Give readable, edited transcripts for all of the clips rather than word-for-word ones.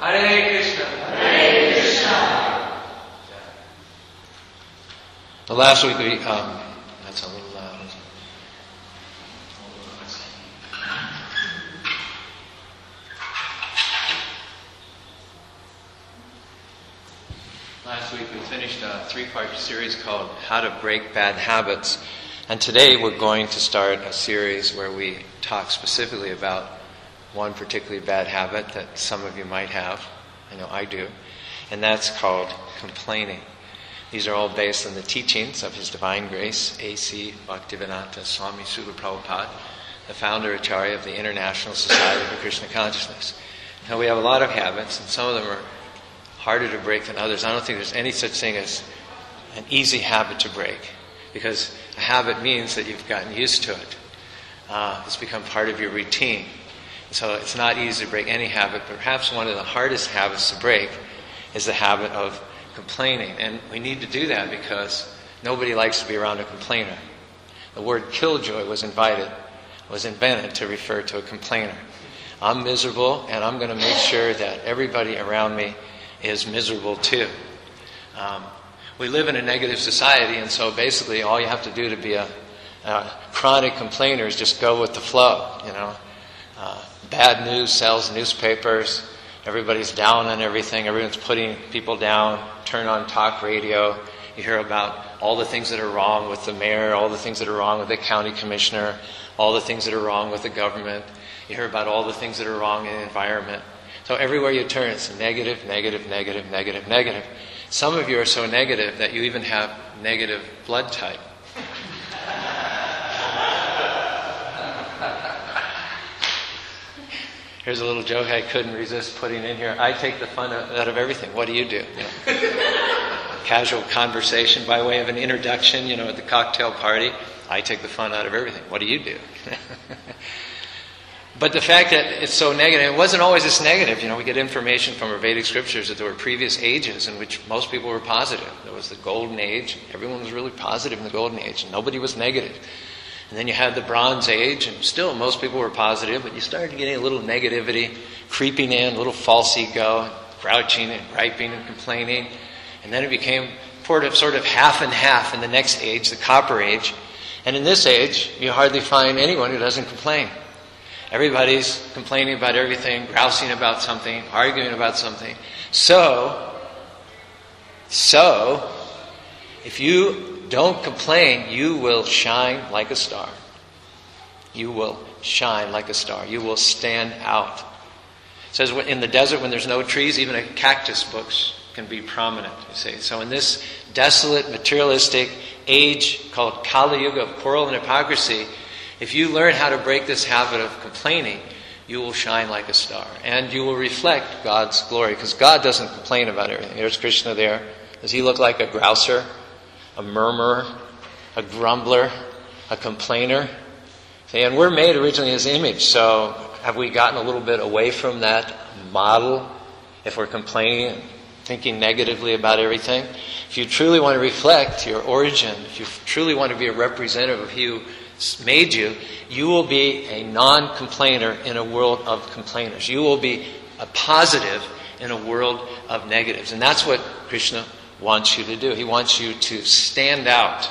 Hare Krishna. Hare Krishna. The last week we, that's a little loud. Last week we finished a 3-part series called How to Break Bad Habits. And today we're going to start a series where we talk specifically about one particularly bad habit that some of you might have. I know I do. And that's called complaining. These are all based on the teachings of His Divine Grace, A.C. Bhaktivedanta Swami Srila Prabhupada, the founder Acharya of the International Society for Krishna Consciousness. Now we have a lot of habits, and some of them are harder to break than others. I don't think there's any such thing as an easy habit to break, because a habit means that you've gotten used to it. It's become part of your routine. So it's not easy to break any habit, but perhaps one of the hardest habits to break is the habit of complaining. And we need to do that because nobody likes to be around a complainer. The word killjoy was invented to refer to a complainer. I'm miserable, and I'm going to make sure that everybody around me is miserable too. We live in a negative society, and so basically all you have to do to be a chronic complainer is just go with the flow, Bad news sells newspapers. Everybody's down on everything. Everyone's putting people down. Turn on talk radio. You hear about all the things that are wrong with the mayor, all the things that are wrong with the county commissioner, all the things that are wrong with the government. You hear about all the things that are wrong in the environment. So everywhere you turn, it's negative, negative, negative, negative, negative. Some of you are so negative that you even have negative blood type. Here's a little joke I couldn't resist putting in here. I take the fun out of everything. What do you do? Casual conversation by way of an introduction, at the cocktail party. I take the fun out of everything. What do you do? But the fact that it's so negative, it wasn't always this negative. We get information from our Vedic scriptures that there were previous ages in which most people were positive. There was the Golden Age. Everyone was really positive in the Golden Age, and nobody was negative. And then you had the Bronze Age, and still most people were positive, but you started getting a little negativity creeping in, a little false ego, grouching and griping and complaining. And then it became sort of half and half in the next age, the Copper Age. And in this age, you hardly find anyone who doesn't complain. Everybody's complaining about everything, grousing about something, arguing about something. So, if you don't complain, you will shine like a star. You will shine like a star. You will stand out. It says in the desert when there's no trees, even a cactus bush can be prominent, you see. So in this desolate, materialistic age called Kali Yuga of quarrel and hypocrisy, if you learn how to break this habit of complaining, you will shine like a star. And you will reflect God's glory, because God doesn't complain about everything. There's Krishna there. Does he look like a grouser? A murmurer, a grumbler, a complainer. And we're made originally in His image, so have we gotten a little bit away from that model if we're complaining and thinking negatively about everything? If you truly want to reflect your origin, if you truly want to be a representative of who made you, you will be a non-complainer in a world of complainers. You will be a positive in a world of negatives. And that's what Krishna wants you to do. He wants you to stand out.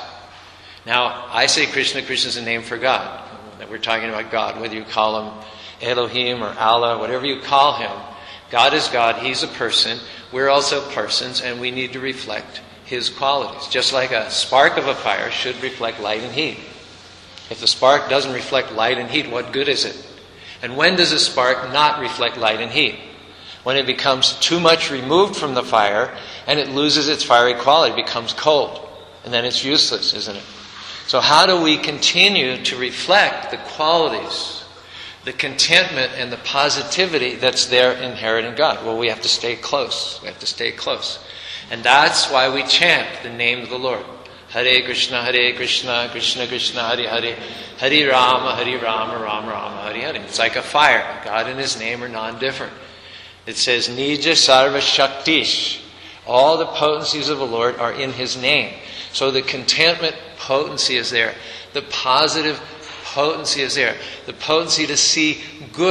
Now, I say Krishna. Krishna is a name for God. That we're talking about God, whether you call Him Elohim or Allah, whatever you call Him. God is God. He's a person. We're also persons, and we need to reflect His qualities. Just like a spark of a fire should reflect light and heat. If the spark doesn't reflect light and heat, what good is it? And when does a spark not reflect light and heat? When it becomes too much removed from the fire and it loses its fiery quality, it becomes cold. And then it's useless, isn't it? So how do we continue to reflect the qualities, the contentment and the positivity that's there inherent in God? Well, we have to stay close. We have to stay close. And that's why we chant the name of the Lord. Hare Krishna, Krishna Krishna, Hare Hare, Hare Rama, Rama Rama, Hare Hare. It's like a fire. God and His name are non-different. It says, Nija Sarva Shaktish. All the potencies of the Lord are in His name. So the contentment potency is there. The positive potency is there. The potency to see good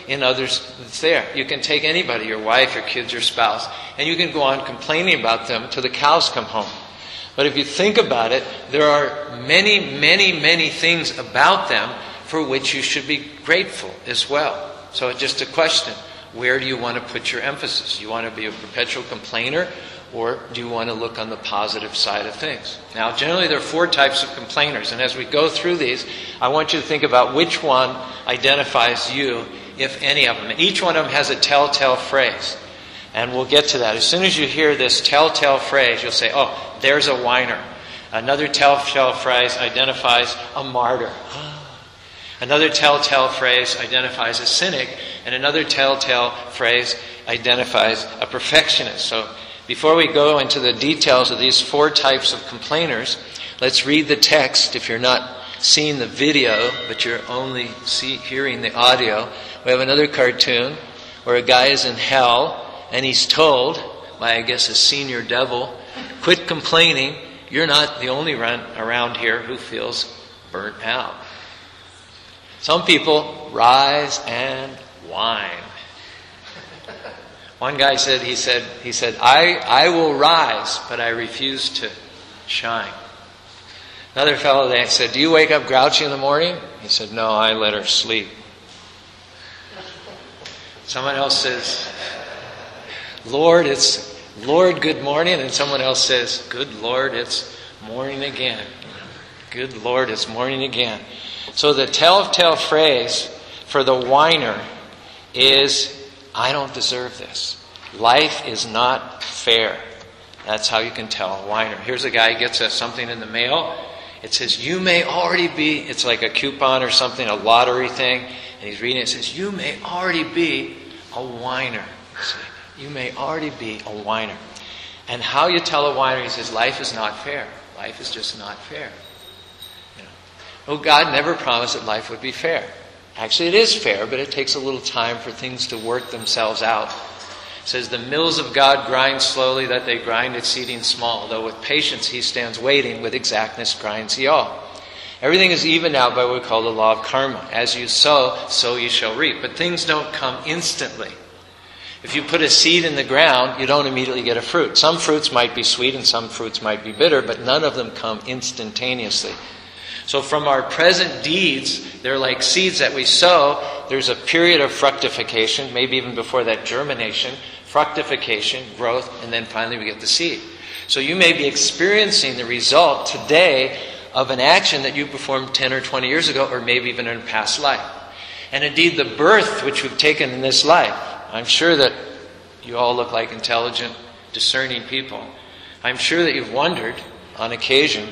in others that's there. You can take anybody, your wife, your kids, your spouse, and you can go on complaining about them till the cows come home. But if you think about it, there are many, many, many things about them for which you should be grateful as well. So it's just a question. Where do you want to put your emphasis? You want to be a perpetual complainer, or do you want to look on the positive side of things? Now, generally there are 4 types of complainers, and as we go through these, I want you to think about which one identifies you, if any of them. And each one of them has a telltale phrase, and we'll get to that. As soon as you hear this telltale phrase, you'll say, oh, there's a whiner. Another telltale phrase identifies a martyr. Another telltale phrase identifies a cynic, and another telltale phrase identifies a perfectionist. So before we go into the details of these 4 types of complainers, let's read the text. If you're not seeing the video, but you're only hearing the audio, we have another cartoon where a guy is in hell, and he's told by, I guess, a senior devil, quit complaining. You're not the only one around here who feels burnt out. Some people rise and whine. One guy said, he said, I will rise, but I refuse to shine. Another fellow, they said, do you wake up grouchy in the morning? He said, no, I let her sleep. Someone else says, Lord, good morning. And someone else says, good Lord, it's morning again. Good Lord, it's morning again. So the telltale phrase for the whiner is, I don't deserve this. Life is not fair. That's how you can tell a whiner. Here's a guy who gets something in the mail. It says, you may already be, it's like a coupon or something, a lottery thing. And he's reading it. It says, you may already be a whiner. You may already be a whiner. And how you tell a whiner, he says, life is not fair. Life is just not fair. Oh, God never promised that life would be fair. Actually, it is fair, but it takes a little time for things to work themselves out. It says, the mills of God grind slowly, that they grind exceeding small. Though with patience he stands waiting, with exactness grinds he all. Everything is evened out by what we call the law of karma. As you sow, so you shall reap. But things don't come instantly. If you put a seed in the ground, you don't immediately get a fruit. Some fruits might be sweet and some fruits might be bitter, but none of them come instantaneously. So from our present deeds, they're like seeds that we sow. There's a period of fructification, maybe even before that germination, fructification, growth, and then finally we get the seed. So you may be experiencing the result today of an action that you performed 10 or 20 years ago, or maybe even in a past life. And indeed the birth which we've taken in this life, I'm sure that you all look like intelligent, discerning people. I'm sure that you've wondered on occasion,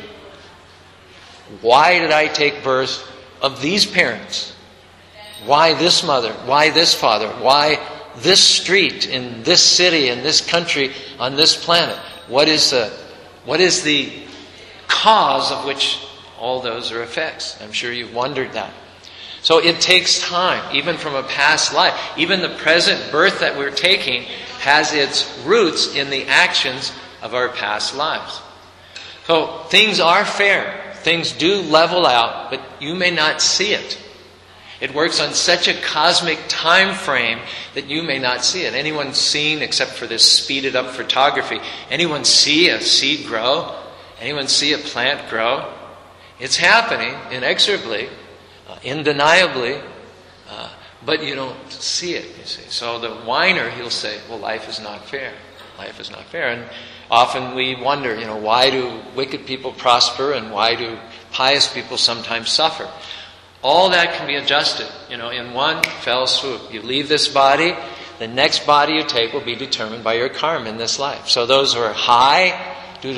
why did I take birth of these parents? Why this mother? Why this father? Why this street in this city, in this country, on this planet? What is the cause of which all those are effects? I'm sure you've wondered that. So it takes time, even from a past life. Even the present birth that we're taking has its roots in the actions of our past lives. So things are fair. Things do level out, but you may not see it. It works on such a cosmic time frame that you may not see it. Anyone seen, except for this speeded up photography, anyone see a seed grow? Anyone see a plant grow? It's happening inexorably, undeniably, but you don't see it, you see. So the whiner, he'll say, well, life is not fair. Life is not fair. And often we wonder, why do wicked people prosper and why do pious people sometimes suffer? All that can be adjusted, in one fell swoop. You leave this body, the next body you take will be determined by your karma in this life. So those who are high due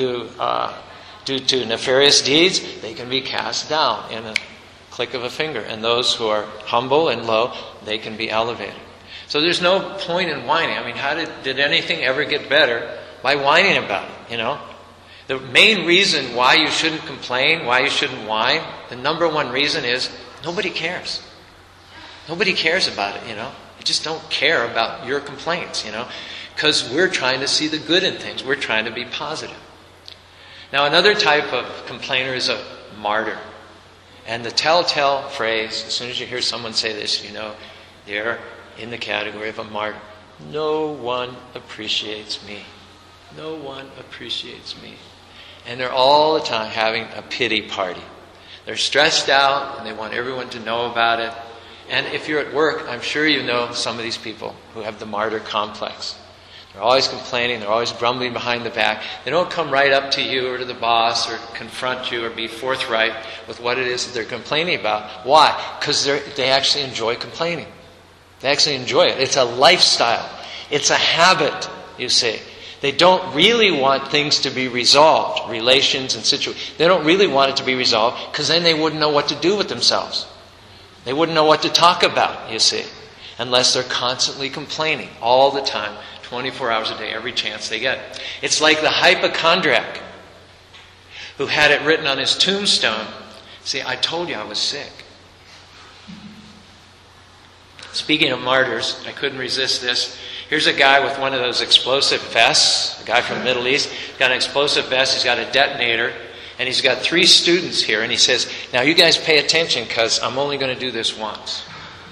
to nefarious deeds, they can be cast down in a click of a finger. And those who are humble and low, they can be elevated. So there's no point in whining. I mean, how did anything ever get better by whining about it, The main reason why you shouldn't complain, why you shouldn't whine, the number one reason is nobody cares. Nobody cares about it, You just don't care about your complaints, because we're trying to see the good in things. We're trying to be positive. Now, another type of complainer is a martyr. And the telltale phrase, as soon as you hear someone say this, they're in the category of a martyr. No one appreciates me. No one appreciates me. And they're all the time having a pity party. They're stressed out and they want everyone to know about it. And if you're at work, I'm sure you know some of these people who have the martyr complex. They're always complaining, they're always grumbling behind the back. They don't come right up to you or to the boss or confront you or be forthright with what it is that they're complaining about. Why? Because they actually enjoy complaining. They actually enjoy it. It's a lifestyle. It's a habit, you see. They don't really want things to be resolved, relations and situations. They don't really want it to be resolved because then they wouldn't know what to do with themselves. They wouldn't know what to talk about, you see, unless they're constantly complaining all the time, 24 hours a day, every chance they get. It's like the hypochondriac who had it written on his tombstone, see, I told you I was sick. Speaking of martyrs, I couldn't resist this. Here's a guy with one of those explosive vests, a guy from the Middle East. He's got an explosive vest, he's got a detonator, and he's got 3 students here. And he says, now you guys pay attention because I'm only going to do this once.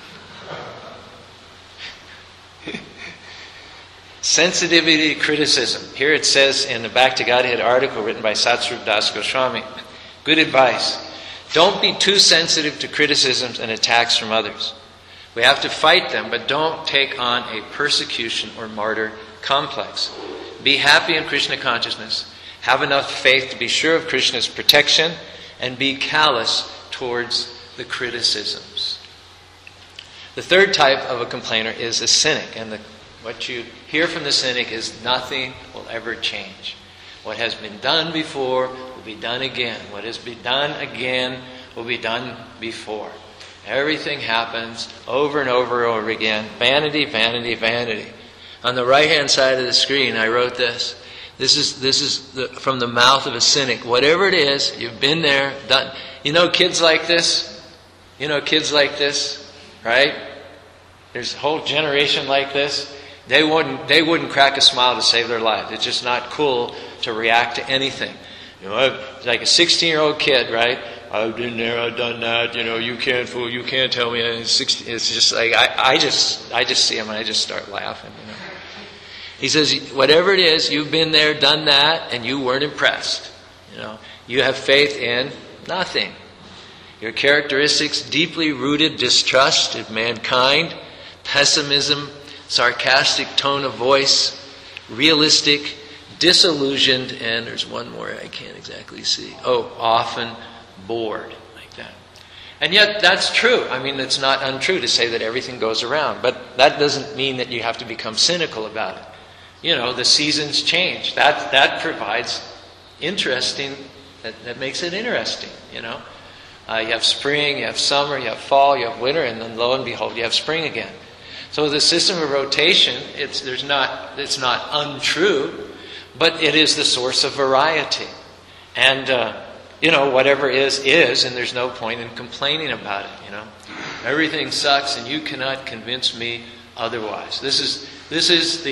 Sensitivity to criticism. Here it says in the Back to Godhead article written by Satsrup Das Goswami, good advice. Don't be too sensitive to criticisms and attacks from others. We have to fight them, but don't take on a persecution or martyr complex. Be happy in Krishna consciousness. Have enough faith to be sure of Krishna's protection and be callous towards the criticisms. The third type of a complainer is a cynic. And what you hear from the cynic is nothing will ever change. What has been done before will be done again. What has been done again will be done before. Everything happens over and over and over again. Vanity, vanity, vanity. On the right-hand side of the screen, I wrote this. This is from the mouth of a cynic. Whatever it is, you've been there, done. You know kids like this? You know kids like this, right? There's a whole generation like this. They wouldn't crack a smile to save their lives. It's just not cool to react to anything. You know, like a 16-year-old kid, right? I've been there, I've done that. You know, you can't fool, you can't tell me. It's just like I just see him and I just start laughing. You know, he says, whatever it is, you've been there, done that, and you weren't impressed. You know, you have faith in nothing. Your characteristics: deeply rooted distrust of mankind, pessimism, sarcastic tone of voice, realistic, disillusioned, and there's one more I can't exactly see. Often bored, like that. And yet that's true. I mean, it's not untrue to say that everything goes around, but that doesn't mean that you have to become cynical about it. You know, the seasons change. That provides interesting, that makes it interesting, you know. You have spring, you have summer, you have fall, you have winter, and then lo and behold, you have spring again. So the system of rotation, it's not untrue, but it is the source of variety. And, whatever is, and there's no point in complaining about it, you know. Everything sucks and you cannot convince me otherwise. This is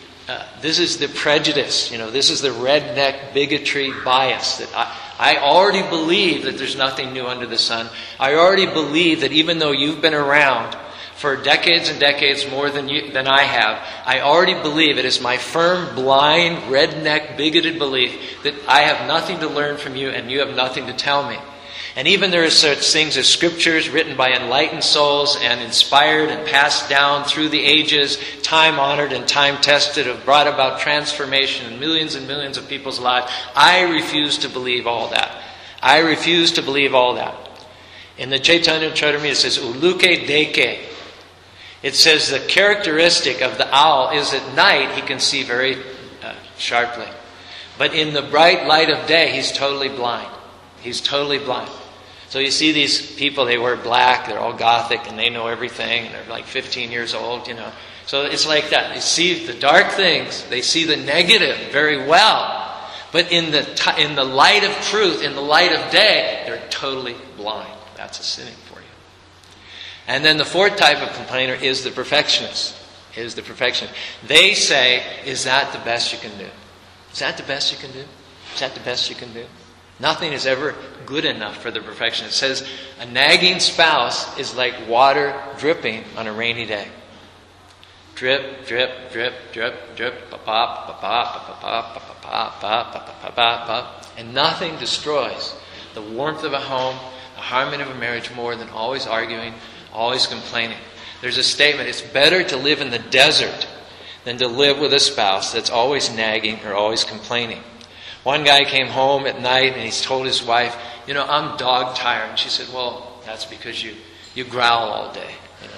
the prejudice, you know, this is the redneck bigotry bias that I already believe that there's nothing new under the sun. I already believe that even though you've been around for decades and decades more than I have, I already believe, it is my firm, blind, redneck, bigoted belief that I have nothing to learn from you and you have nothing to tell me. And even there are such things as scriptures written by enlightened souls and inspired and passed down through the ages, time-honored and time-tested, have brought about transformation in millions and millions of people's lives. I refuse to believe all that. I refuse to believe all that. In the Chaitanya Charitamrita it says, Uluke deke. It says the characteristic of the owl is at night he can see very sharply. But in the bright light of day, he's totally blind. He's totally blind. So you see these people, they wear black, they're all gothic, and they know everything, and they're like 15 years old, you know. So it's like that. They see the dark things, they see the negative very well. But in the light of truth, in the light of day, they're totally blind. That's a cynic for you. And then the fourth type of complainer is the perfectionist. They say, is that the best you can do? Is that the best you can do? Is that the best you can do? Nothing is ever good enough for the perfectionist. It says, a nagging spouse is like water dripping on a rainy day. Drip, drip, drip, drip, drip, and nothing destroys the warmth of a home, the harmony of a marriage more than always arguing, always complaining. There's a statement, it's better to live in the desert than to live with a spouse that's always nagging or always complaining. One guy came home at night and he's told his wife, I'm dog tired. And she said, well, that's because you growl all day.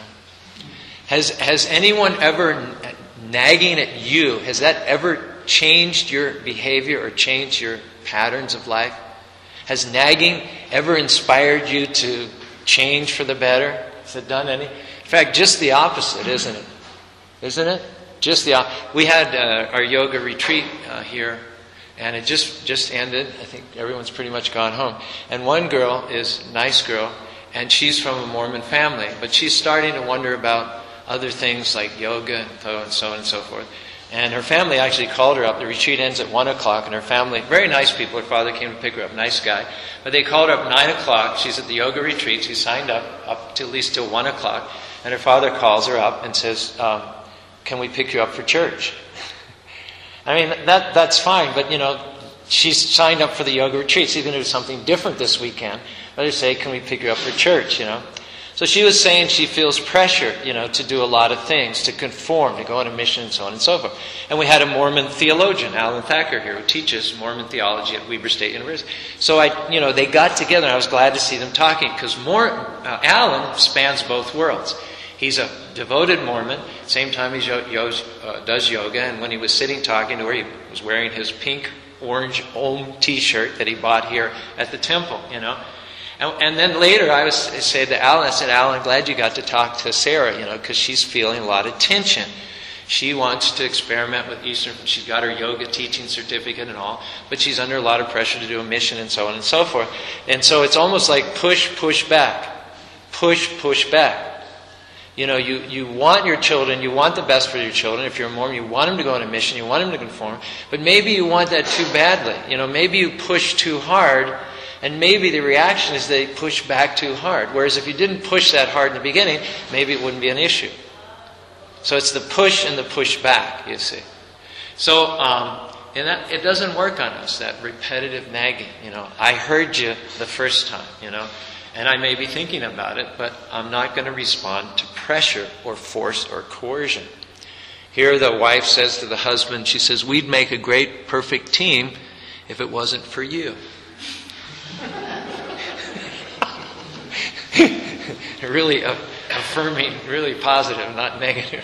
Has anyone ever nagging at you, has that ever changed your behavior or changed your patterns of life? Has nagging ever inspired you to change for the better? Has it done any? In fact, just the opposite, isn't it? Isn't it? Just the opposite. We had our yoga retreat here, and it just ended. I think everyone's pretty much gone home. And one girl is a nice girl, and she's from a Mormon family, but she's starting to wonder about other things like yoga and so on and so forth. And her family actually called her up. The retreat ends at 1 o'clock, and her family, very nice people, her father came to pick her up, nice guy. But they called her up at 9 o'clock. She's at the yoga retreat. She signed up to at least till 1 o'clock. And her father calls her up and says, can we pick you up for church? I mean, that's fine, but she's signed up for the yoga retreat. She's going to do something different this weekend. But they say, can we pick you up for church, So she was saying she feels pressure, to do a lot of things, to conform, to go on a mission, and so on and so forth. And we had a Mormon theologian, Alan Thacker, here, who teaches Mormon theology at Weber State University. So they got together, and I was glad to see them talking, because Alan spans both worlds. He's a devoted Mormon. Same time he does yoga, and when he was sitting talking to her, he was wearing his pink orange Om T-shirt that he bought here at the temple, And then later I said to Alan, Alan, glad you got to talk to Sarah, because she's feeling a lot of tension. She wants to experiment with Eastern. She's got her yoga teaching certificate and all, but she's under a lot of pressure to do a mission and so on and so forth. And so it's almost like push back. Push back. You want your children, you want the best for your children. If you're a Mormon, you want them to go on a mission, you want them to conform. But maybe you want that too badly. Maybe you push too hard. And maybe the reaction is they push back too hard. Whereas if you didn't push that hard in the beginning, maybe it wouldn't be an issue. So it's the push and the push back, you see. So and that it doesn't work on us, that repetitive nagging. I heard you the first time, and I may be thinking about it, but I'm not going to respond to pressure or force or coercion. Here the wife says to the husband, she says, we'd make a great, perfect team if it wasn't for you. Really affirming, really positive, not negative,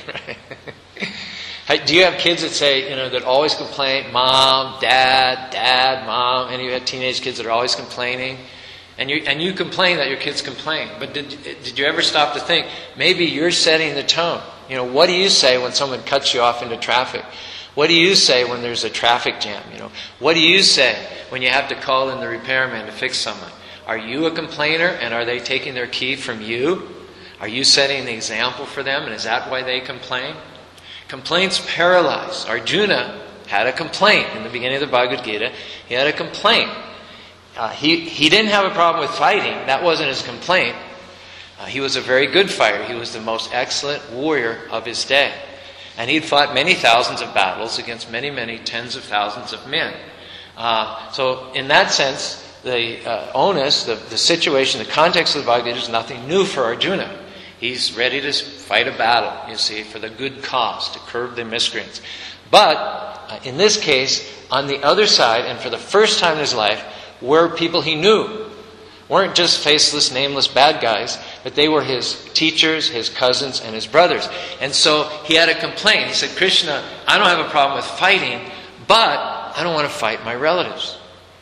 right? Do you have kids that say, that always complain, mom, dad, mom, and you have teenage kids that are always complaining? And you complain that your kids complain, but did you ever stop to think, maybe you're setting the tone? What do you say when someone cuts you off into traffic? What do you say when there's a traffic jam? What do you say when you have to call in the repairman to fix someone? Are you a complainer, and are they taking their key from you? Are you setting the example for them, and is that why they complain? Complaints paralyze. Arjuna had a complaint in the beginning of the Bhagavad Gita. He had a complaint. He didn't have a problem with fighting. That wasn't his complaint. He was a very good fighter. He was the most excellent warrior of his day. And he'd fought many thousands of battles against many, many tens of thousands of men. So in that sense, the onus, the situation, the context of the Bhagavad Gita is nothing new for Arjuna. He's ready to fight a battle, you see, for the good cause, to curb the miscreants. But in this case, on the other side, and for the first time in his life, were people he knew. Weren't just faceless, nameless bad guys, but they were his teachers, his cousins, and his brothers. And so he had a complaint. He said, Krishna, I don't have a problem with fighting, but I don't want to fight my relatives.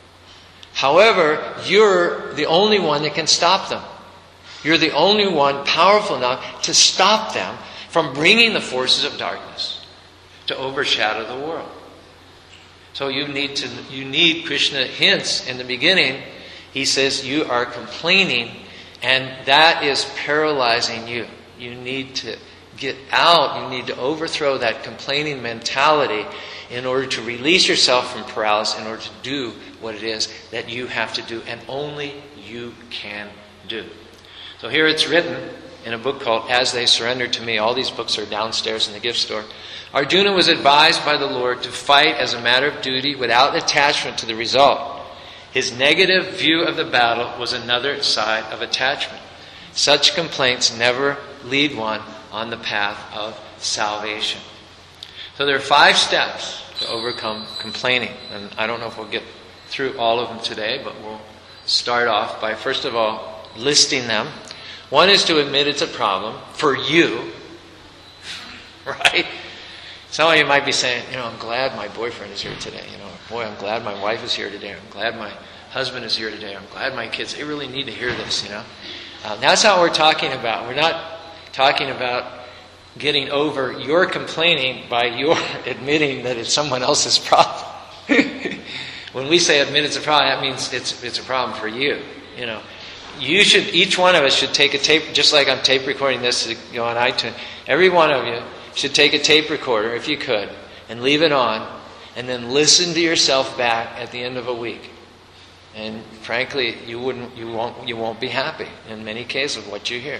However, you're the only one that can stop them. You're the only one powerful enough to stop them from bringing the forces of darkness to overshadow the world. So you need Krishna hints in the beginning. He says you are complaining, and that is paralyzing you. You need to get out. You need to overthrow that complaining mentality in order to release yourself from paralysis, in order to do what it is that you have to do, and only you can do. So here it's written in a book called As They Surrendered to Me. All these books are downstairs in the gift store. Arjuna was advised by the Lord to fight as a matter of duty without attachment to the result. His negative view of the battle was another side of attachment. Such complaints never lead one on the path of salvation. So there are 5 steps to overcome complaining. And I don't know if we'll get through all of them today, but we'll start off by, first of all, listing them. One is to admit it's a problem for you, right? Some of you might be saying, I'm glad my boyfriend is here today. Boy, I'm glad my wife is here today. I'm glad my husband is here today. I'm glad my kids, they really need to hear this, That's not what we're talking about. We're not talking about getting over your complaining by your admitting that it's someone else's problem. When we say admit it's a problem, that means it's a problem for you. Each one of us should take a tape, just like I'm tape recording this to go on iTunes. Every one of you should take a tape recorder, if you could, and leave it on, and then listen to yourself back at the end of a week. And frankly, you won't be happy in many cases with what you hear.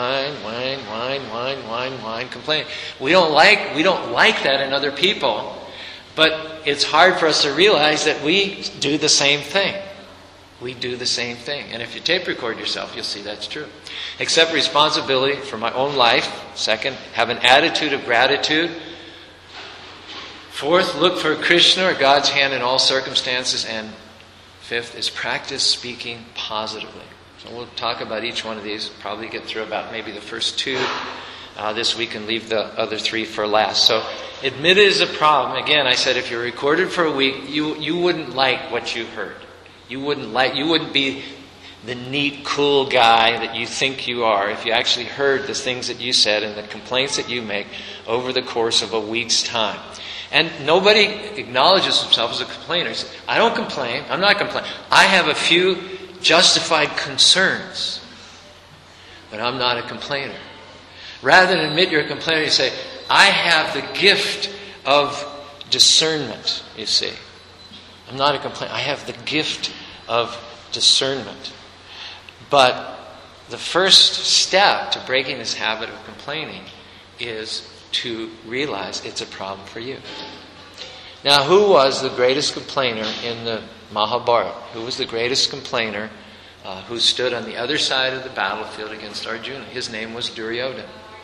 Whine, complain. We don't like that in other people, but it's hard for us to realize that we do the same thing. We do the same thing. And if you tape record yourself, you'll see that's true. Accept responsibility for my own life. Second, have an attitude of gratitude. Fourth, look for Krishna or God's hand in all circumstances. And fifth is practice speaking positively. So we'll talk about each one of these. Probably get through about maybe the first 2 this week and leave the other 3 for last. So admit it is a problem. Again, I said if you're recorded for a week, you wouldn't like what you heard. You wouldn't be the neat, cool guy that you think you are if you actually heard the things that you said and the complaints that you make over the course of a week's time. And nobody acknowledges himself as a complainer. He says, I don't complain. I'm not complaining. I have a few justified concerns, but I'm not a complainer. Rather than admit you're a complainer, you say, I have the gift of discernment, you see. I'm not a complainer. I have the gift of discernment. But the first step to breaking this habit of complaining is to realize it's a problem for you. Now, who was the greatest complainer in the Mahabharata? Who was the greatest complainer who stood on the other side of the battlefield against Arjuna? His name was Duryodhana.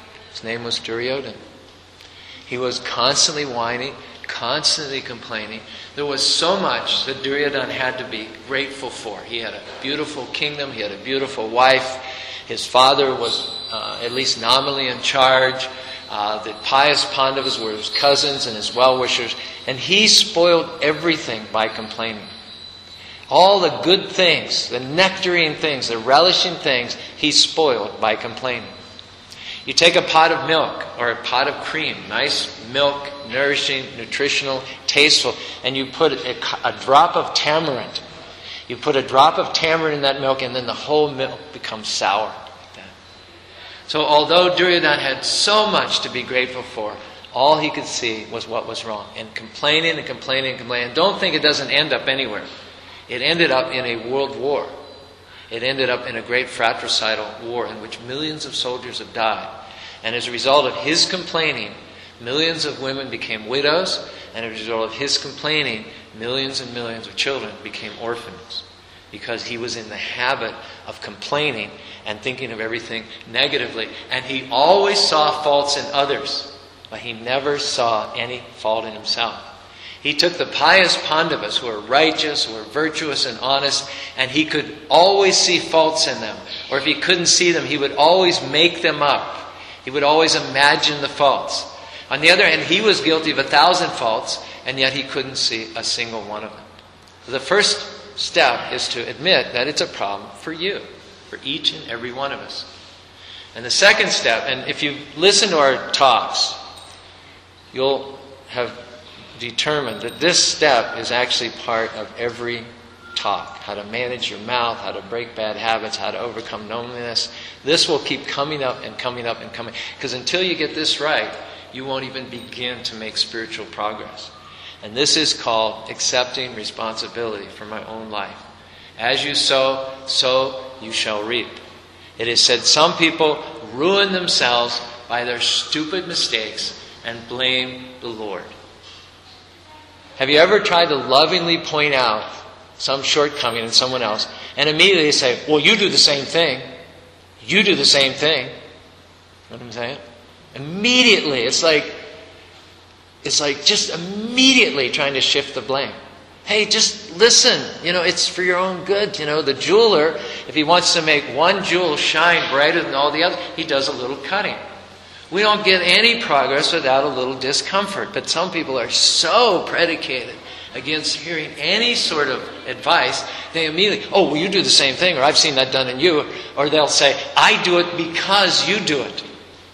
He was constantly whining, constantly complaining. There was so much that Duryodhana had to be grateful for. He had a beautiful kingdom. He had a beautiful wife. His father was at least nominally in charge. The pious Pandavas were his cousins and his well-wishers. And he spoiled everything by complaining. All the good things, the nectarine things, the relishing things, he spoiled by complaining. You take a pot of milk or a pot of cream, nice milk, nourishing, nutritional, tasteful, and you put a drop of tamarind. You put a drop of tamarind in that milk, and then the whole milk becomes sour. Like that. So although Duryodhana had so much to be grateful for, all he could see was what was wrong. And complaining and complaining and complaining. Don't think it doesn't end up anywhere. It ended up in a world war. It ended up in a great fratricidal war in which millions of soldiers have died. And as a result of his complaining, millions of women became widows. And as a result of his complaining, millions and millions of children became orphans. Because he was in the habit of complaining and thinking of everything negatively. And he always saw faults in others, but he never saw any fault in himself. He took the pious Pandavas who were righteous, who were virtuous and honest, and he could always see faults in them. Or if he couldn't see them, he would always make them up. He would always imagine the faults. On the other hand, he was guilty of 1,000 faults, and yet he couldn't see a single one of them. So the first step is to admit that it's a problem for you, for each and every one of us. And the second step, and if you listen to our talks, you'll have determined that this step is actually part of every talk. How to manage your mouth, how to break bad habits, how to overcome loneliness. This will keep coming up and coming up and coming. Because until you get this right, you won't even begin to make spiritual progress. And this is called accepting responsibility for my own life. As you sow, so you shall reap. It is said some people ruin themselves by their stupid mistakes and blame the Lord. Have you ever tried to lovingly point out some shortcoming in someone else and immediately say, well, you do the same thing. You do the same thing. You know what I'm saying? Immediately. It's like just immediately trying to shift the blame. Hey, just listen. It's for your own good. The jeweler, if he wants to make one jewel shine brighter than all the others, he does a little cutting. We don't get any progress without a little discomfort. But some people are so predicated against hearing any sort of advice, they immediately, oh, well, you do the same thing, or I've seen that done in you. Or they'll say, I do it because you do it.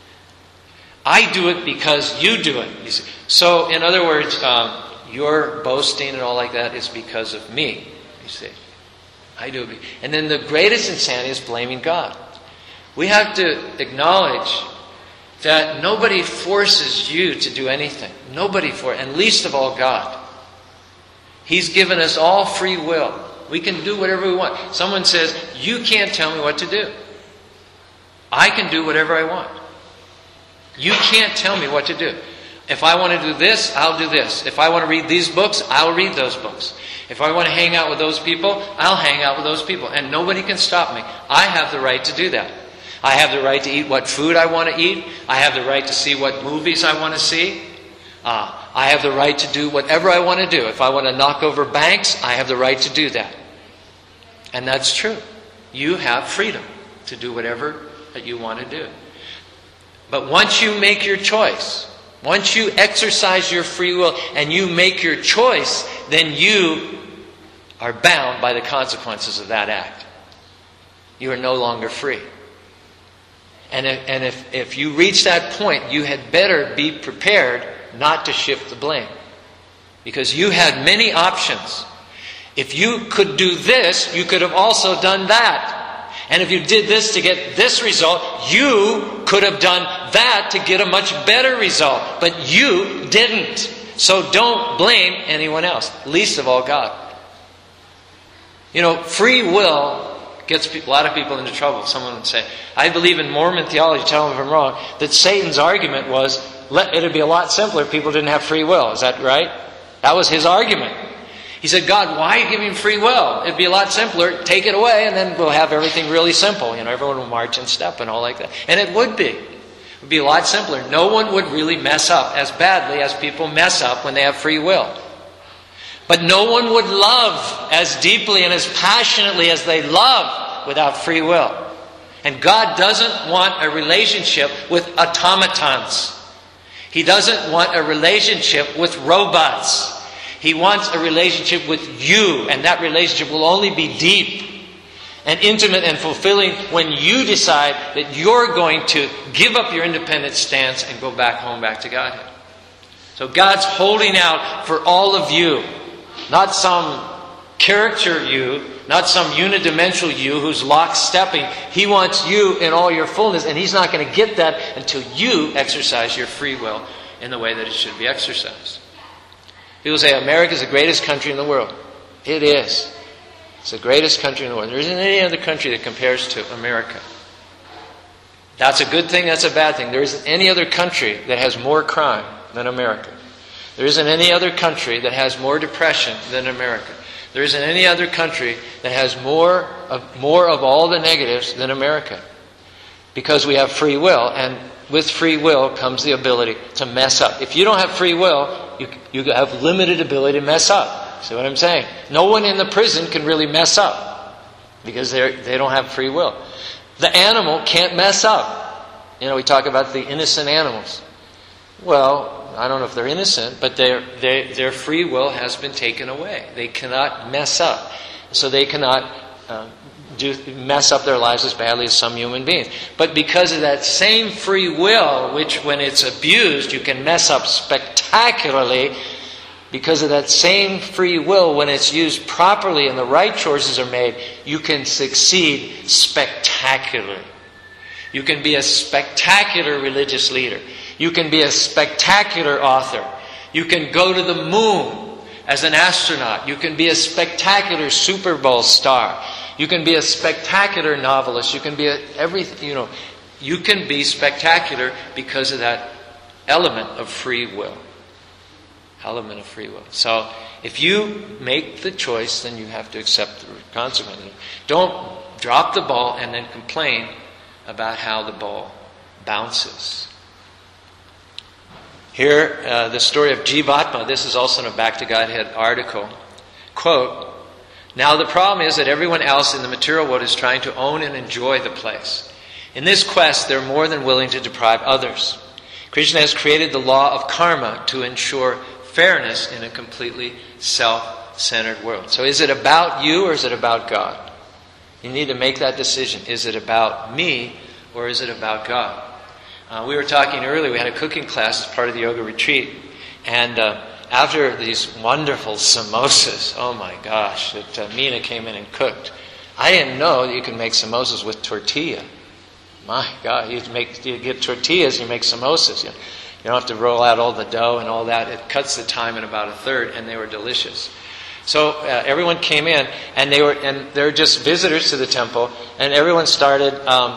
I do it because you do it. You see. So, in other words, your boasting and all like that is because of me. You see. I do it. And then the greatest insanity is blaming God. We have to acknowledge that nobody forces you to do anything. Nobody and least of all God. He's given us all free will. We can do whatever we want. Someone says, you can't tell me what to do. I can do whatever I want. You can't tell me what to do. If I want to do this, I'll do this. If I want to read these books, I'll read those books. If I want to hang out with those people, I'll hang out with those people. And nobody can stop me. I have the right to do that. I have the right to eat what food I want to eat. I have the right to see what movies I want to see. I have the right to do whatever I want to do. If I want to knock over banks, I have the right to do that. And that's true. You have freedom to do whatever that you want to do. But once you make your choice, once you exercise your free will and you make your choice, then you are bound by the consequences of that act. You are no longer free. And if you reach that point, you had better be prepared not to shift the blame. Because you had many options. If you could do this, you could have also done that. And if you did this to get this result, you could have done that to get a much better result. But you didn't. So don't blame anyone else, least of all God. Free will gets a lot of people into trouble. Someone would say, I believe in Mormon theology, tell them if I'm wrong, that Satan's argument was, it would be a lot simpler if people didn't have free will. Is that right? That was his argument. He said, God, why give him free will? It'd be a lot simpler. Take it away and then we'll have everything really simple. Everyone will march in step and all like that. And it would be. It would be a lot simpler. No one would really mess up as badly as people mess up when they have free will. But no one would love as deeply and as passionately as they love without free will. And God doesn't want a relationship with automatons. He doesn't want a relationship with robots. He wants a relationship with you, and that relationship will only be deep and intimate and fulfilling when you decide that you're going to give up your independent stance and go back home, back to Godhead. So God's holding out for all of you, not some character you, not some unidimensional you who's lockstepping. He wants you in all your fullness, and He's not going to get that until you exercise your free will in the way that it should be exercised. People say America is the greatest country in the world. It is. It's the greatest country in the world. There isn't any other country that compares to America. That's a good thing, that's a bad thing. There isn't any other country that has more crime than America. There isn't any other country that has more depression than America. There isn't any other country that has more of all the negatives than America. Because we have free will, and with free will comes the ability to mess up. If you don't have free will, you have limited ability to mess up. See what I'm saying? No one in the prison can really mess up because they don't have free will. The animal can't mess up. We talk about the innocent animals. Well, I don't know if they're innocent, but their free will has been taken away. They cannot mess up. So they cannot mess up their lives as badly as some human beings. But because of that same free will, which when it's abused, you can mess up spectacularly, because of that same free will, when it's used properly and the right choices are made, you can succeed spectacularly. You can be a spectacular religious leader. You can be a spectacular author. You can go to the moon as an astronaut. You can be a spectacular Super Bowl star. You can be a spectacular novelist. You can be you can be spectacular because of that element of free will. Element of free will. So if you make the choice, then you have to accept the consequences. Don't drop the ball and then complain about how the ball bounces. Here, the story of Jivatma. This is also in a Back to Godhead article. Quote, "Now the problem is that everyone else in the material world is trying to own and enjoy the place. In this quest, they're more than willing to deprive others. Krishna has created the law of karma to ensure fairness in a completely self-centered world." So is it about you or is it about God? You need to make that decision. Is it about me or is it about God? We were talking earlier, we had a cooking class as part of the yoga retreat. And after these wonderful samosas, oh my gosh, that Meena came in and cooked. I didn't know that you can make samosas with tortilla. My God, you get tortillas, you make samosas. You don't have to roll out all the dough and all that. It cuts the time in about a third, and they were delicious. So everyone came in, and they were just visitors to the temple, and everyone started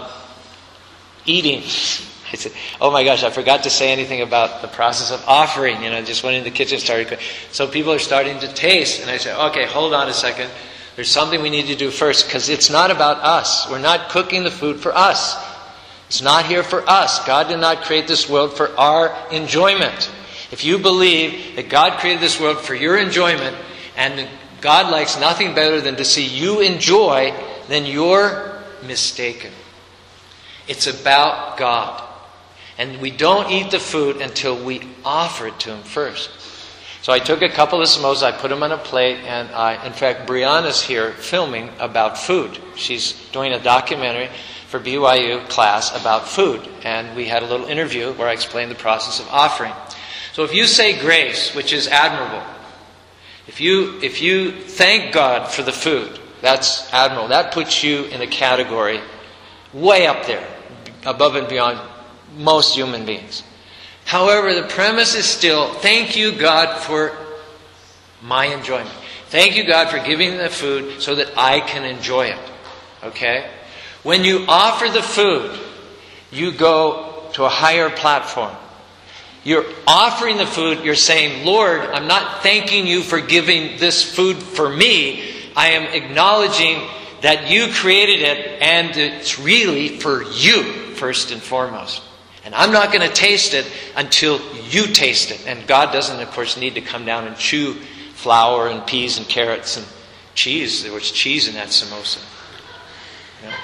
eating. I said, "Oh my gosh, I forgot to say anything about the process of offering." Just went in the kitchen, started cooking. So people are starting to taste, and I said, "Okay, hold on a second. There's something we need to do first, because it's not about us. We're not cooking the food for us. It's not here for us. God did not create this world for our enjoyment. If you believe that God created this world for your enjoyment, and God likes nothing better than to see you enjoy, then you're mistaken. It's about God. And we don't eat the food until we offer it to Him first." So I took a couple of samosas, I put them on a plate, and in fact, Brianna's here filming about food. She's doing a documentary for BYU class about food. And we had a little interview where I explained the process of offering. So if you say grace, which is admirable, if you thank God for the food, that's admirable. That puts you in a category way up there, above and beyond most human beings. However, the premise is still, thank you, God, for my enjoyment. Thank you, God, for giving the food so that I can enjoy it. Okay? When you offer the food, you go to a higher platform. You're offering the food, you're saying, "Lord, I'm not thanking you for giving this food for me. I am acknowledging that you created it and it's really for you, first and foremost. And I'm not going to taste it until you taste it." And God doesn't, of course, need to come down and chew flour and peas and carrots and cheese. There was cheese in that samosa. Yeah.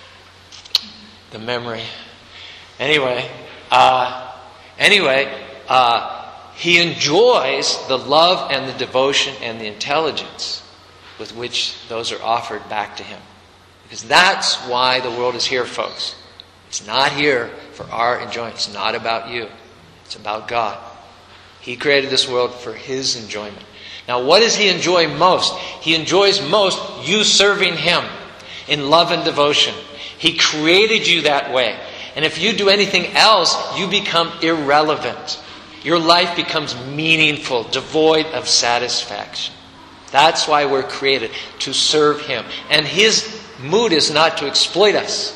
The memory. Anyway, He enjoys the love and the devotion and the intelligence with which those are offered back to Him. Because that's why the world is here, folks. It's not here for our enjoyment. It's not about you. It's about God. He created this world for His enjoyment. Now, what does He enjoy most? He enjoys most you serving Him in love and devotion. He created you that way. And if you do anything else, you become irrelevant. Your life becomes meaningful, devoid of satisfaction. That's why we're created, to serve Him. And His mood is not to exploit us.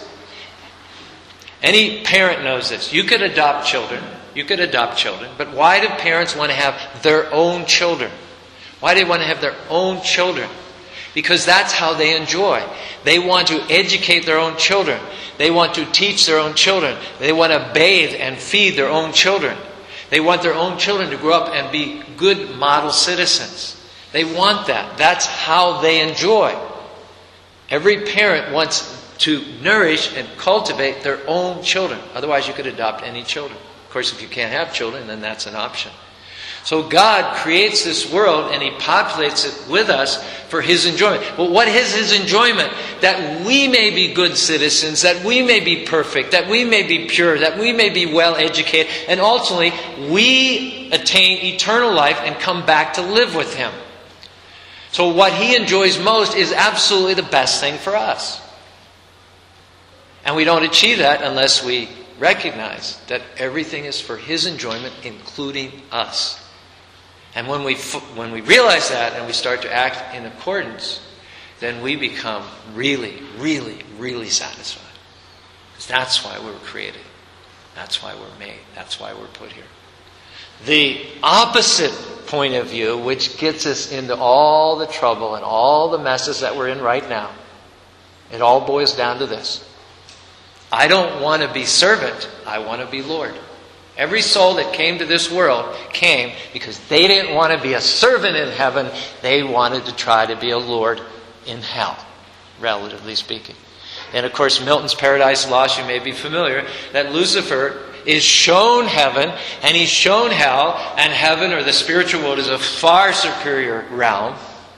Any parent knows this. You could adopt children. But why do parents want to have their own children? Why do they want to have their own children? Because that's how they enjoy. They want to educate their own children. They want to teach their own children. They want to bathe and feed their own children. They want their own children to grow up and be good model citizens. They want that. That's how they enjoy. Every parent wants to nourish and cultivate their own children. Otherwise, you could adopt any children. Of course, if you can't have children, then that's an option. So God creates this world and He populates it with us for His enjoyment. But what is His enjoyment? That we may be good citizens, that we may be perfect, that we may be pure, that we may be well educated, and ultimately we attain eternal life and come back to live with Him. So what He enjoys most is absolutely the best thing for us. And we don't achieve that unless we recognize that everything is for His enjoyment, including us. And when we realize that and we start to act in accordance, then we become really, really, really satisfied. Because that's why we were created. That's why we're made. That's why we're put here. The opposite point of view, which gets us into all the trouble and all the messes that we're in right now, it all boils down to this. I don't want to be servant. I want to be Lord. Every soul that came to this world came because they didn't want to be a servant in heaven. They wanted to try to be a Lord in hell, relatively speaking. And of course, Milton's Paradise Lost, you may be familiar, that Lucifer is shown heaven and he's shown hell, and heaven, or the spiritual world, is a far superior realm.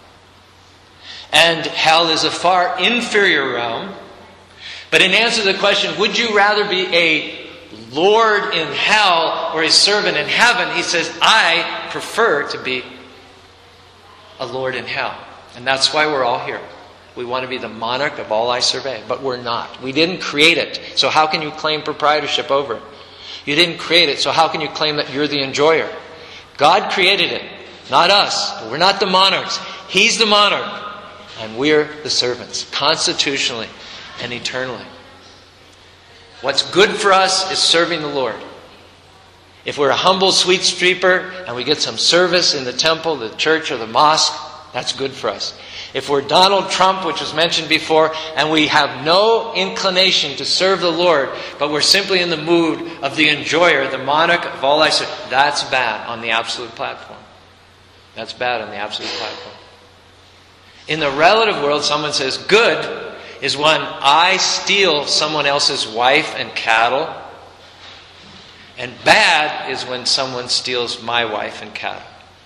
And hell is a far inferior realm. But in answer to the question, would you rather be a Lord in hell or a servant in heaven? He says, I prefer to be a Lord in hell. And that's why we're all here. We want to be the monarch of all I survey, but we're not. We didn't create it, so how can you claim proprietorship over it? You didn't create it, so how can you claim that you're the enjoyer? God created it, not us. We're not the monarchs. He's the monarch, and we're the servants, constitutionally and eternally. What's good for us is serving the Lord. If we're a humble sweet sweeper and we get some service in the temple, the church, or the mosque, that's good for us. If we're Donald Trump, which was mentioned before, and we have no inclination to serve the Lord, but we're simply in the mood of the enjoyer, the monarch of all I serve, that's bad on the absolute platform. That's bad on the absolute platform. In the relative world, someone says good is when I steal someone else's wife and cattle, and bad is when someone steals my wife and cattle.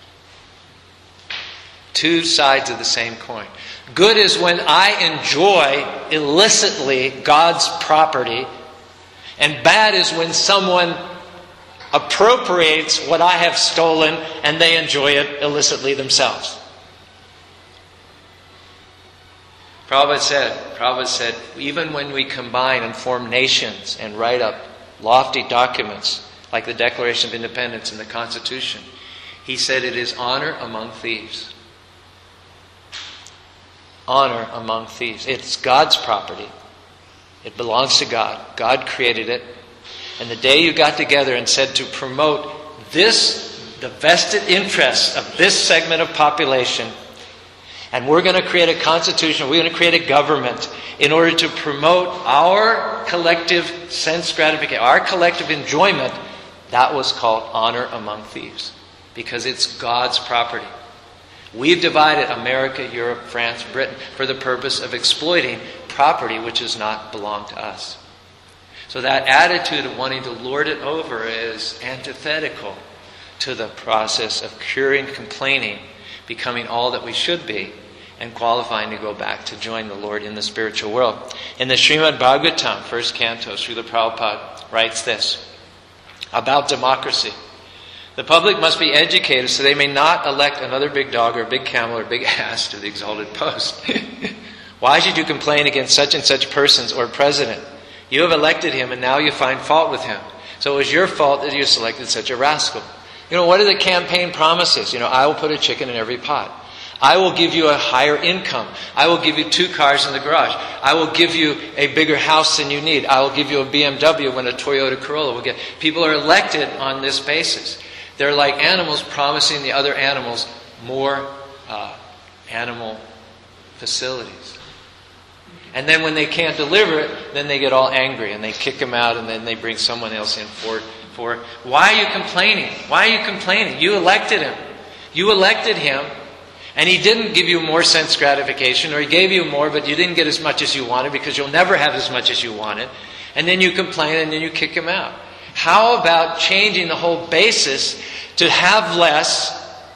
Two sides of the same coin. Good is when I enjoy illicitly God's property, and bad is when someone appropriates what I have stolen and they enjoy it illicitly themselves. Prabhupada said, even when we combine and form nations and write up lofty documents like the Declaration of Independence and the Constitution, he said it is honor among thieves. Honor among thieves. It's God's property. It belongs to God. God created it. And the day you got together and said to promote this, the vested interests of this segment of population, and we're going to create a constitution, we're going to create a government in order to promote our collective sense gratification, our collective enjoyment, that was called honor among thieves. Because it's God's property. We've divided America, Europe, France, Britain for the purpose of exploiting property which does not belong to us. So that attitude of wanting to lord it over is antithetical to the process of curing, complaining, becoming all that we should be, and qualifying to go back to join the Lord in the spiritual world. In the Srimad Bhagavatam, first canto, Srila Prabhupada writes this about democracy. The public must be educated so they may not elect another big dog or big camel or big ass to the exalted post. Why should you complain against such and such persons or president? You have elected him and now you find fault with him. So it was your fault that you selected such a rascal. What are the campaign promises? I will put a chicken in every pot. I will give you a higher income. I will give you 2 cars in the garage. I will give you a bigger house than you need. I will give you a BMW when a Toyota Corolla will get. People are elected on this basis. They're like animals promising the other animals more animal facilities. And then when they can't deliver it, then they get all angry and they kick him out and then they bring someone else in for it. Why are you complaining? Why are you complaining? You elected him. You elected him, and he didn't give you more sense gratification, or he gave you more, but you didn't get as much as you wanted because you'll never have as much as you wanted. And then you complain and then you kick him out. How about changing the whole basis to have less,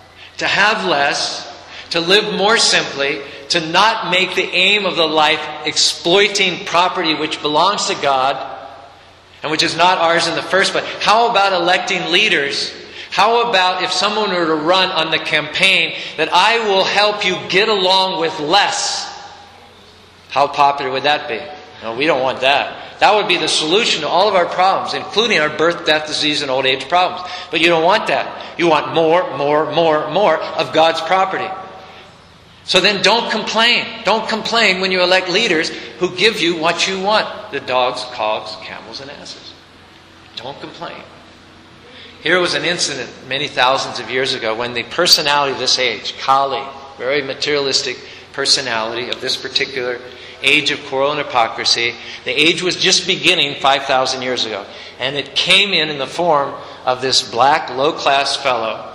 to live more simply, to not make the aim of the life exploiting property which belongs to God and which is not ours in the first place? How about electing leaders? How about if someone were to run on the campaign that I will help you get along with less? How popular would that be? No, we don't want that. That would be the solution to all of our problems, including our birth, death, disease, and old age problems. But you don't want that. You want more of God's property. So then don't complain. Don't complain when you elect leaders who give you what you want. The dogs, cogs, camels, and asses. Don't complain. Here was an incident many thousands of years ago when the personality of this age, Kali, very materialistic personality of this particular age of quarrel and hypocrisy, the age was just beginning 5,000 years ago. And it came in the form of this black, low-class fellow.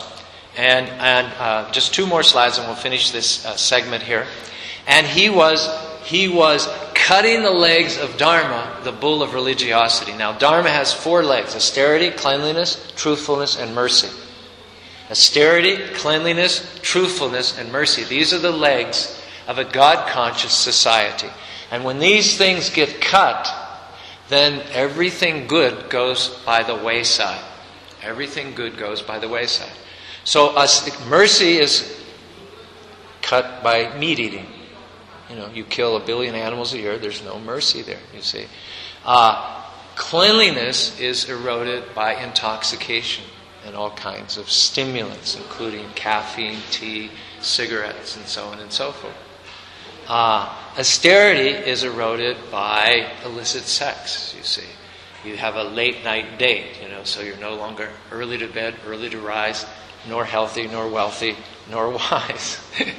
And just two more slides and we'll finish this segment here. And he was cutting the legs of Dharma, the bull of religiosity. Now, Dharma has 4 legs: austerity, cleanliness, truthfulness, and mercy. Austerity, cleanliness, truthfulness, and mercy. These are the legs of a God-conscious society. And when these things get cut, then everything good goes by the wayside. Everything good goes by the wayside. So mercy is cut by meat eating. You kill 1 billion animals a year, there's no mercy there, you see. Cleanliness is eroded by intoxication and all kinds of stimulants, including caffeine, tea, cigarettes, and so on and so forth. Austerity is eroded by illicit sex, you see. You have a late night date, so you're no longer early to bed, early to rise, nor healthy, nor wealthy, nor wise.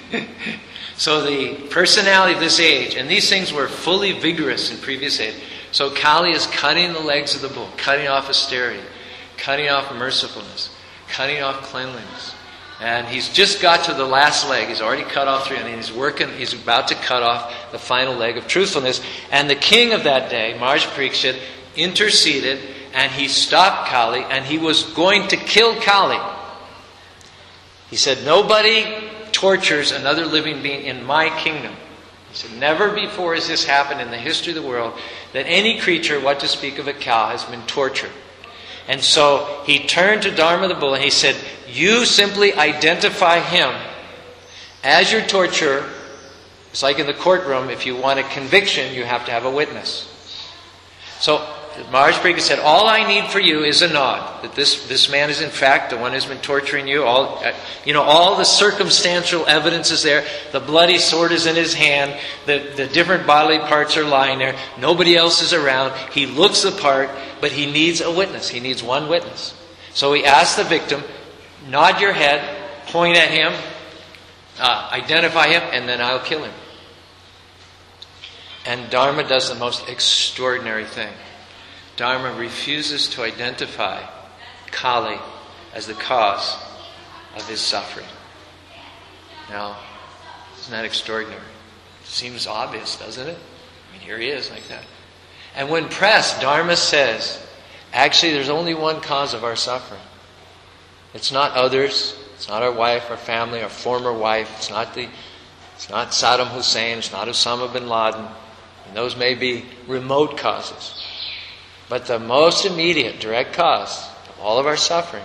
So the personality of this age, and these things were fully vigorous in previous age. So Kali is cutting the legs of the bull, cutting off austerity, cutting off mercifulness, cutting off cleanliness. And he's just got to the last leg. He's already cut off 3, and he's about to cut off the final leg of truthfulness. And the king of that day, Maharaj Parikshit, interceded, and he stopped Kali, and he was going to kill Kali. He said, nobody tortures another living being in my kingdom. He said, never before has this happened in the history of the world that any creature, what to speak of a cow, has been tortured. And so he turned to Dharma the bull and he said, you simply identify him as your torturer. It's like in the courtroom, if you want a conviction, you have to have a witness. So Maharaj Parikshit said, all I need for you is a nod, that this man is in fact the one who's been torturing you. All the circumstantial evidence is there. The bloody sword is in his hand. The different bodily parts are lying there. Nobody else is around. He looks the part, but he needs a witness. He needs one witness. So he asked the victim, nod your head, point at him, identify him, and then I'll kill him. And Dharma does the most extraordinary thing. Dharma refuses to identify Kali as the cause of his suffering. Now, isn't that extraordinary? It seems obvious, doesn't it? I mean, here he is like that. And when pressed, Dharma says, actually, there's only one cause of our suffering. It's not others. It's not our wife, our family, our former wife. It's not Saddam Hussein. It's not Osama bin Laden. And those may be remote causes. But the most immediate, direct cause of all of our suffering,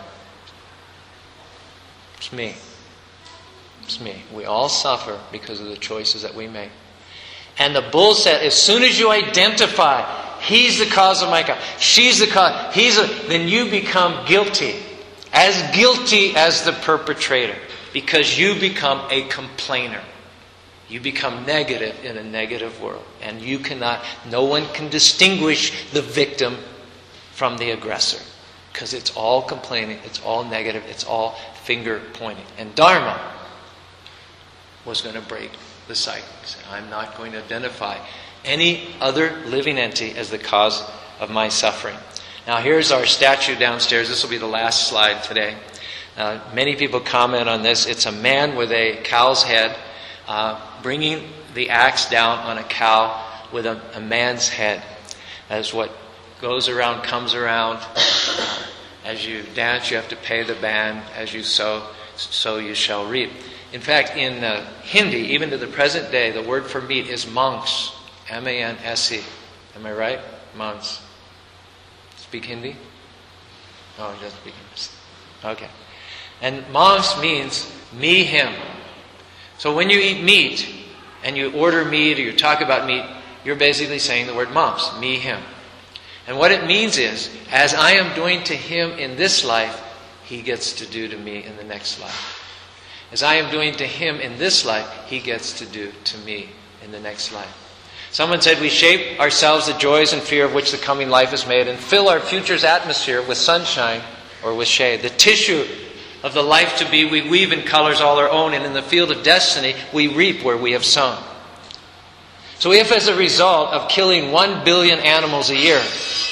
it's me. It's me. We all suffer because of the choices that we make. And the bull said, as soon as you identify, he's the cause of my cause, she's the cause, then you become guilty as the perpetrator, because you become a complainer. You become negative in a negative world. And no one can distinguish the victim from the aggressor. Because it's all complaining, it's all negative, it's all finger pointing. And Dharma was going to break the cycle. He said, I'm not going to identify any other living entity as the cause of my suffering. Now here's our statue downstairs. This will be the last slide today. Many people comment on this. It's a man with a cow's head, bringing the axe down on a cow with a man's head. As what goes around comes around. As you dance, you have to pay the band. As you sow, so you shall reap. In fact, in Hindi, even to the present day, the word for meat is manse. M-A-N-S-E. Am I right? Manse. Speak Hindi? No, he doesn't speak Hindi. Okay. And manse means me, him. So when you eat meat, and you order meat, or you talk about meat, you're basically saying the word manse, me, him. And what it means is, as I am doing to him in this life, he gets to do to me in the next life. As I am doing to him in this life, he gets to do to me in the next life. Someone said we shape ourselves the joys and fear of which the coming life is made and fill our future's atmosphere with sunshine or with shade. The tissue of the life to be we weave in colors all our own, and in the field of destiny we reap where we have sown. So if as a result of killing 1 billion animals a year,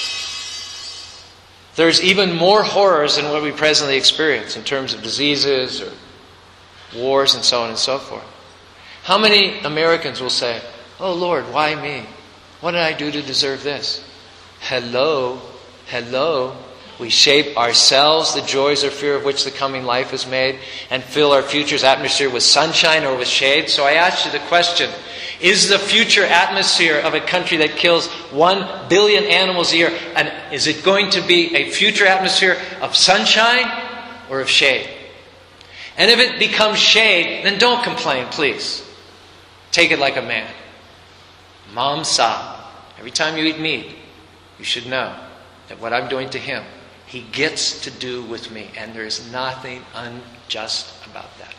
there's even more horrors than what we presently experience in terms of diseases or wars and so on and so forth, how many Americans will say, "Oh Lord, why me? What did I do to deserve this?" Hello. We shape ourselves the joys or fear of which the coming life is made and fill our future's atmosphere with sunshine or with shade. So I ask you the question, is the future atmosphere of a country that kills 1 billion animals a year, and is it going to be a future atmosphere of sunshine or of shade? And if it becomes shade, then don't complain, please. Take it like a man. Mam sa. Every time you eat meat, you should know that what I'm doing to him, he gets to do with me. And there is nothing unjust about that.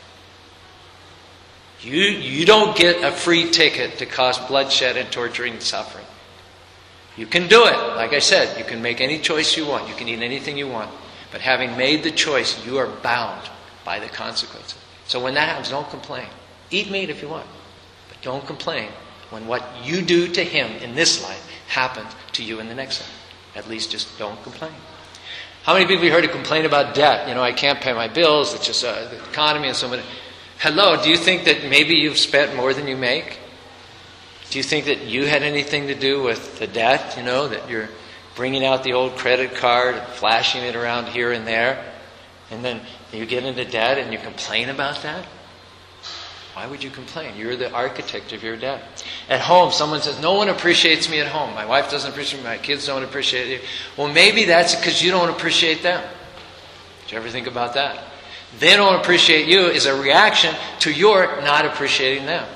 You don't get a free ticket to cause bloodshed and torturing and suffering. You can do it. Like I said, you can make any choice you want. You can eat anything you want. But having made the choice, you are bound by the consequences. So when that happens, don't complain. Eat meat if you want. But don't complain when what you do to him in this life happens to you in the next life. At least just don't complain. How many people have you heard complain about debt? I can't pay my bills. It's just the economy and so many. Hello, do you think that maybe you've spent more than you make? Do you think that you had anything to do with the debt? That you're bringing out the old credit card and flashing it around here and there, and then you get into debt and you complain about that? Why would you complain? You're the architect of your debt. At home, someone says, "No one appreciates me at home. My wife doesn't appreciate me. My kids don't appreciate you." Well, maybe that's because you don't appreciate them. Did you ever think about that? They don't appreciate you is a reaction to your not appreciating them.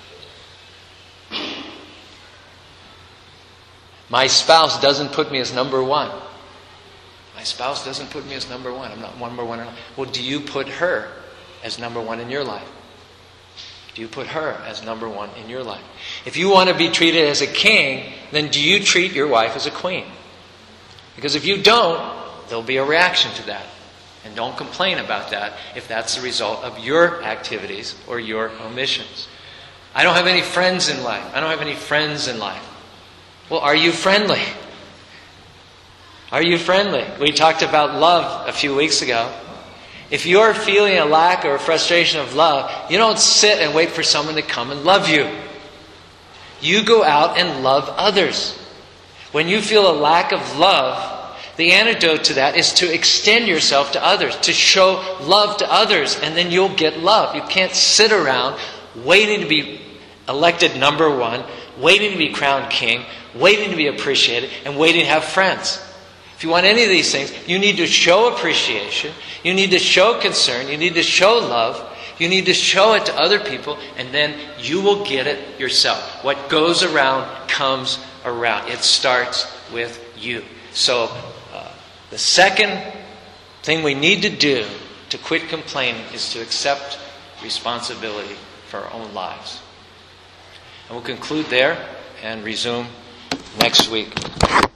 My spouse doesn't put me as number one. My spouse doesn't put me as number one. I'm not number one. Well, do you put her as number one in your life? Do you put her as number one in your life? If you want to be treated as a king, then do you treat your wife as a queen? Because if you don't, there'll be a reaction to that. And don't complain about that if that's the result of your activities or your omissions. I don't have any friends in life. I don't have any friends in life. Well, are you friendly? Are you friendly? We talked about love a few weeks ago. If you're feeling a lack or a frustration of love, you don't sit and wait for someone to come and love you. You go out and love others. When you feel a lack of love, the antidote to that is to extend yourself to others, to show love to others, and then you'll get love. You can't sit around waiting to be elected number one, waiting to be crowned king, waiting to be appreciated, and waiting to have friends. If you want any of these things, you need to show appreciation, you need to show concern, you need to show love, you need to show it to other people, and then you will get it yourself. What goes around comes around. It starts with you. So, the second thing we need to do to quit complaining is to accept responsibility for our own lives. And we'll conclude there and resume next week.